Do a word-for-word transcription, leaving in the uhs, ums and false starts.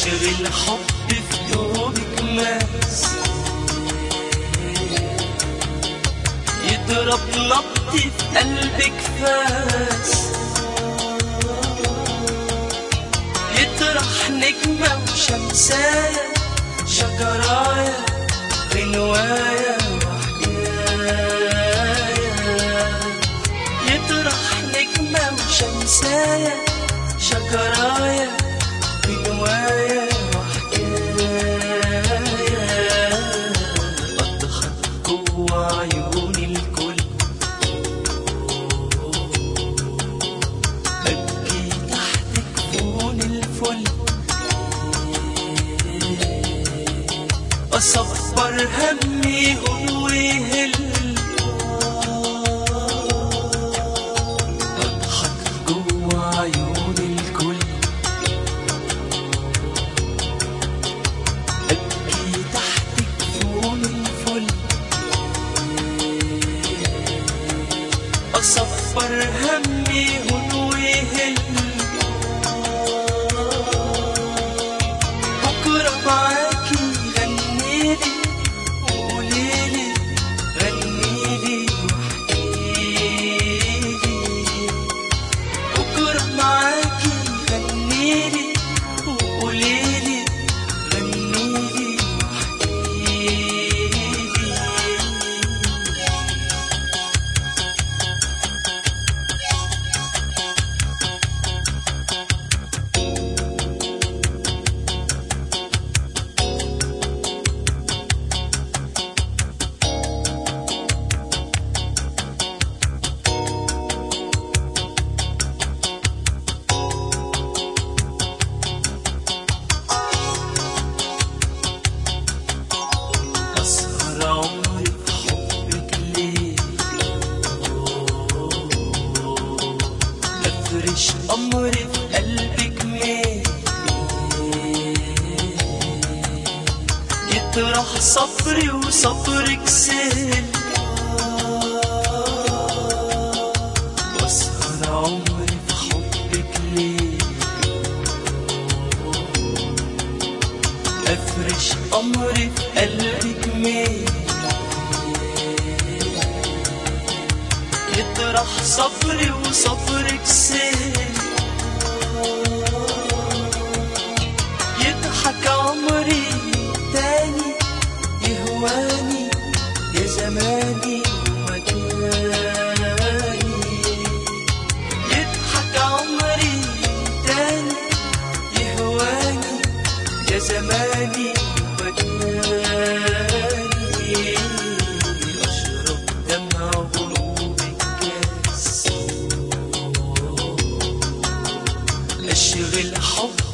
اشغل حب في دوبك ماس، يضرب نبض في قلبك فاس، يطرح نجمة وشمساية شجراية غنواية وحكاية، يطرح نجمة وشمساية شجراية غنواية وحكاية، أضحك جوا عيون الكل، أبكي تحت جفون الفل، أصبر همي هو يهل، أضحك جوا عيون الكل، أبكي تحت جفون الفل، أصبر همي هو يهل، بكرة معاكي غنيلي وقوليلي، غنيلي وحكيلي، بكرة معاكي غنيلي وقوليلي، غنيلي وحكيلي. أسهر عمري في حبك ليه، أفرش أمري في قلبك ميه، يطرح صبري وصبرك سهل، وأسهر عمري في حبك ليه، أفرش أمري في قلبك ميه، يطرح صبري وصبرك سهل، يضحك عمري تاني يهواني يا زماني ومكاني، يضحك عمري تاني يهواني يا زماني ومكاني، أشرب دمع غروب الكاس، أشغل حب